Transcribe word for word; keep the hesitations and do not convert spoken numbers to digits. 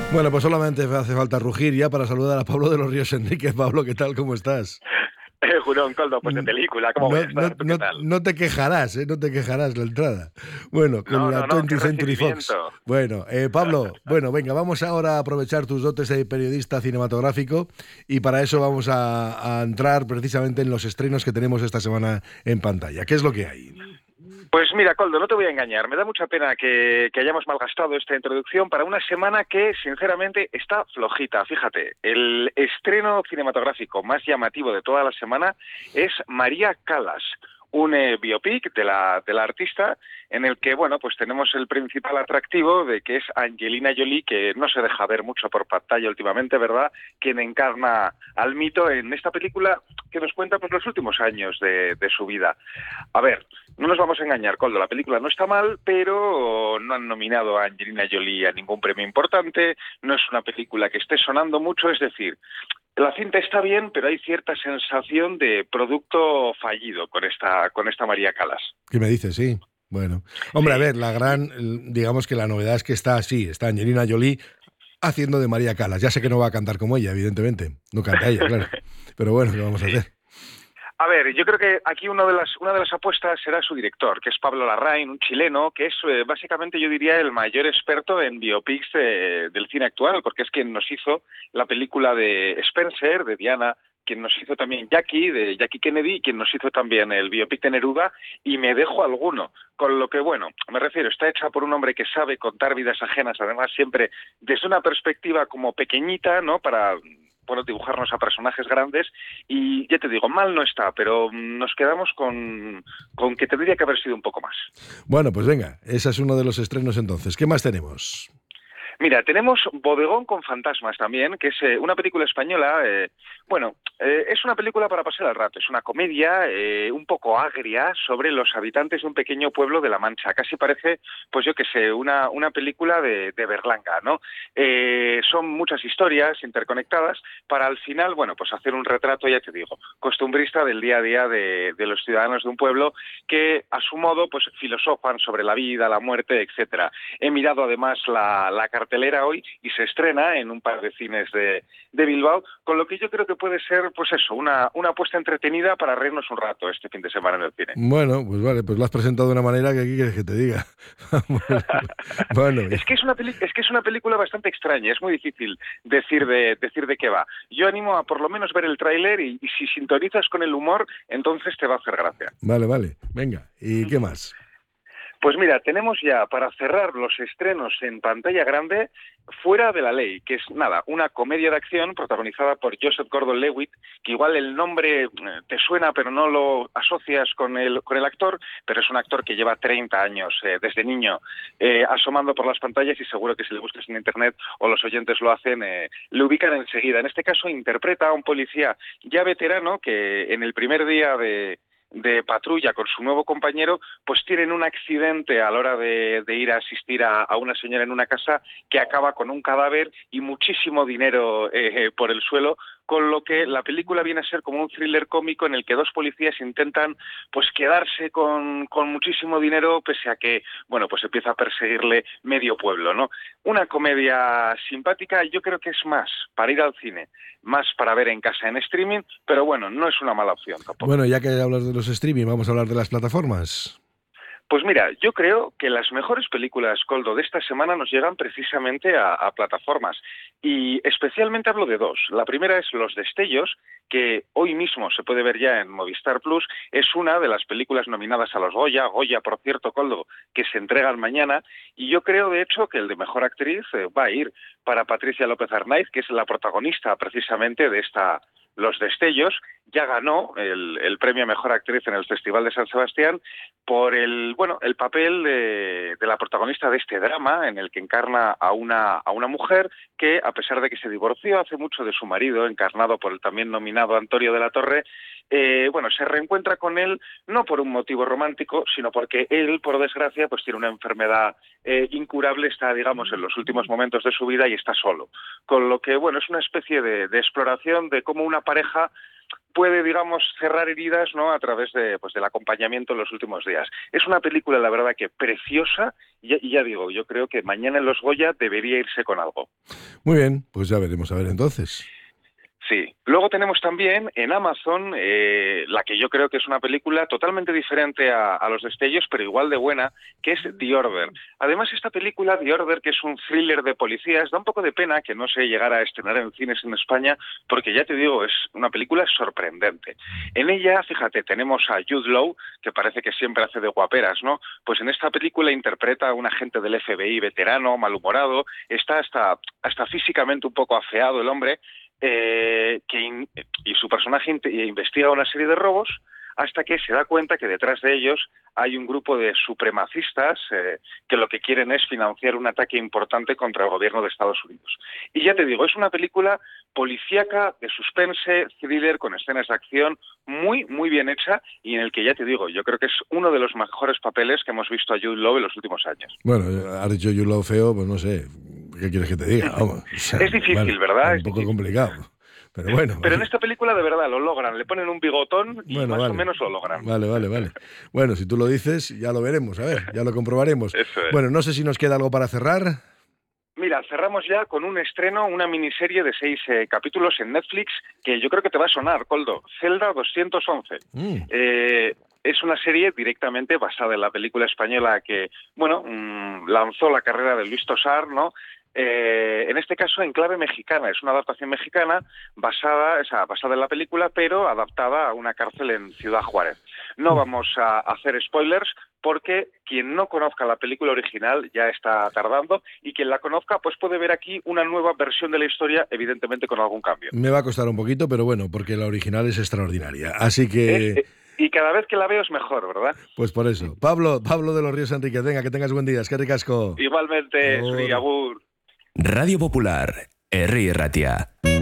Bueno, pues solamente hace falta rugir ya para saludar a Pablo de los Ríos Enríquez. Pablo, ¿qué tal? ¿Cómo estás? Eh, Jurón, Coldo, pues de Mm, película, ¿cómo voy No, a no, estar? ¿Tú qué no, tal? no te quejarás, ¿eh? No te quejarás la entrada. Bueno, con No, la no, no, qué veinte Century Fox. recibimiento. Bueno, eh, Pablo, bueno, venga, vamos ahora a aprovechar tus dotes de periodista cinematográfico y para eso vamos a, a entrar precisamente en los estrenos que tenemos esta semana en pantalla. ¿Qué es lo que hay? Pues mira, Coldo, no te voy a engañar. Me da mucha pena que, que hayamos malgastado esta introducción para una semana que, sinceramente, está flojita. Fíjate, el estreno cinematográfico más llamativo de toda la semana es María Callas, un eh, biopic de la, de la artista en el que, bueno, pues tenemos el principal atractivo de que es Angelina Jolie, que no se deja ver mucho por pantalla últimamente, ¿verdad?, quien encarna al mito en esta película que nos cuenta pues los últimos años de, de su vida. A ver, no nos vamos a engañar, Coldo, la película no está mal, pero no han nominado a Angelina Jolie a ningún premio importante, no es una película que esté sonando mucho, es decir, la cinta está bien, pero hay cierta sensación de producto fallido con esta, con esta María Callas. ¿Qué me dices? Sí. Bueno, hombre, a Sí, ver, la gran, digamos que la novedad es que está así, está Angelina Jolie haciendo de María Callas. Ya sé que no va a cantar como ella, evidentemente. No canta ella, claro. Pero bueno, ¿qué vamos a sí. hacer? A ver, yo creo que aquí uno de las, una de las apuestas será su director, que es Pablo Larraín, un chileno, que es eh, básicamente, yo diría, el mayor experto en biopics eh, del cine actual, porque es quien nos hizo la película de Spencer, de Diana, quien nos hizo también Jackie, de Jackie Kennedy, quien nos hizo también el biopic de Neruda, y me dejo alguno. Con lo que, bueno, me refiero, está hecha por un hombre que sabe contar vidas ajenas, además siempre desde una perspectiva como pequeñita, ¿no?, para, bueno, dibujarnos a personajes grandes, y ya te digo, mal no está, pero nos quedamos con, con que tendría que haber sido un poco más. Bueno, pues venga, ese es uno de los estrenos entonces. ¿Qué más tenemos? Mira, tenemos Bodegón con fantasmas también, que es eh, una película española. Eh, bueno, eh, es una película para pasar el rato. Es una comedia eh, un poco agria sobre los habitantes de un pequeño pueblo de La Mancha. Casi parece, pues yo qué sé, una, una película de, de Berlanga, ¿no? Eh, son muchas historias interconectadas para al final, bueno, pues hacer un retrato, ya te digo, costumbrista del día a día de, de los ciudadanos de un pueblo que, a su modo, pues filosofan sobre la vida, la muerte, etcétera. He mirado además la, la cartelera hoy y se estrena en un par de cines de, de Bilbao, con lo que yo creo que puede ser, pues eso, una, una apuesta entretenida para reírnos un rato este fin de semana en el cine. Bueno, pues vale, pues lo has presentado de una manera que aquí quieres que te diga. Bueno, es que es una peli es que es una película bastante extraña, es muy difícil decir de decir de qué va. Yo animo a por lo menos ver el tráiler y, y si sintonizas con el humor, entonces te va a hacer gracia. vale, vale, venga, ¿y qué más? Pues mira, tenemos ya para cerrar los estrenos en pantalla grande Fuera de la Ley, que es nada, una comedia de acción protagonizada por Joseph Gordon-Levitt, que igual el nombre eh, te suena pero no lo asocias con el, con el actor, pero es un actor que lleva treinta años eh, desde niño eh, asomando por las pantallas y seguro que si le buscas en internet o los oyentes lo hacen, eh, le ubican enseguida. En este caso interpreta a un policía ya veterano que en el primer día de de patrulla con su nuevo compañero, pues tienen un accidente a la hora de, de ir a asistir a, a una señora en una casa que acaba con un cadáver y muchísimo dinero eh, por el suelo, con lo que la película viene a ser como un thriller cómico en el que dos policías intentan pues quedarse con, con muchísimo dinero pese a que, bueno, pues empieza a perseguirle medio pueblo, ¿no? Una comedia simpática, yo creo que es más para ir al cine, más para ver en casa en streaming, pero bueno, no es una mala opción tampoco. Bueno, ya que hablas de los streaming, vamos a hablar de las plataformas. Pues mira, yo creo que las mejores películas, Coldo, de esta semana nos llegan precisamente a, a plataformas. Y especialmente hablo de dos. La primera es Los Destellos, que hoy mismo se puede ver ya en Movistar Plus. Es una de las películas nominadas a los Goya. Goya, por cierto, Coldo, que se entregan mañana. Y yo creo, de hecho, que el de Mejor Actriz eh, va a ir para Patricia López Arnaiz, que es la protagonista precisamente de esta Los Destellos. Ya ganó el, el premio a Mejor Actriz en el Festival de San Sebastián por el, bueno, el papel de, de la protagonista de este drama en el que encarna a una, a una mujer que, a pesar de que se divorció hace mucho de su marido, encarnado por el también nominado Antonio de la Torre, eh, bueno, se reencuentra con él no por un motivo romántico, sino porque él, por desgracia, pues tiene una enfermedad eh, incurable, está, digamos, en los últimos momentos de su vida y está solo. Con lo que, bueno, es una especie de, de exploración de cómo una pareja puede, digamos, cerrar heridas, ¿no?, a través de, pues, del acompañamiento en los últimos días. Es una película, la verdad, que preciosa, y ya, y ya digo, yo creo que mañana en los Goya debería irse con algo. Muy bien, pues ya veremos a ver entonces. Sí. Luego tenemos también en Amazon eh, la que yo creo que es una película totalmente diferente a, a Los Destellos, pero igual de buena, que es The Order. Además, esta película, The Order, que es un thriller de policías, da un poco de pena que no se llegara a estrenar en cines en España, porque ya te digo, es una película sorprendente. En ella, fíjate, tenemos a Jude Law, que parece que siempre hace de guaperas, ¿no? Pues en esta película interpreta a un agente del F B I veterano, malhumorado, está hasta, hasta físicamente un poco afeado el hombre, Eh, que in, y su personaje in, investiga una serie de robos hasta que se da cuenta que detrás de ellos hay un grupo de supremacistas eh, que lo que quieren es financiar un ataque importante contra el gobierno de Estados Unidos. Y ya te digo, es una película policíaca, de suspense, thriller, con escenas de acción, muy, muy bien hecha, y en el que, ya te digo, yo creo que es uno de los mejores papeles que hemos visto a Jude Law en los últimos años. Bueno, has dicho Jude Law feo, pues no sé, ¿qué quieres que te diga? Vamos, o sea, es difícil, vale, ¿verdad? Es un poco complicado. Pero bueno. Pero en esta película de verdad lo logran, le ponen un bigotón y bueno, más vale. o menos lo logran. Vale, vale, vale. Bueno, si tú lo dices, ya lo veremos, a ver, ya lo comprobaremos. Eso es. Bueno, no sé si nos queda algo para cerrar. Mira, cerramos ya con un estreno, una miniserie de seis eh, capítulos en Netflix que yo creo que te va a sonar, Koldo. Celda doscientos once. Mm. Eh, es una serie directamente basada en la película española que, bueno, mmm, lanzó la carrera de Luis Tosar, ¿no? Eh, en este caso en clave mexicana, es una adaptación mexicana basada, o sea, basada en la película, pero adaptada a una cárcel en Ciudad Juárez. No vamos a hacer spoilers porque quien no conozca la película original ya está tardando, y quien la conozca pues puede ver aquí una nueva versión de la historia, evidentemente con algún cambio. Me va a costar un poquito, pero bueno, porque la original es extraordinaria, así que... Es, y cada vez que la veo es mejor, ¿verdad? Pues por eso. Pablo, Pablo de los Ríos Enríquez, venga, que tengas buen día, es que ricasco. Igualmente, Suri, agur. Radio Popular, Herri Erratia.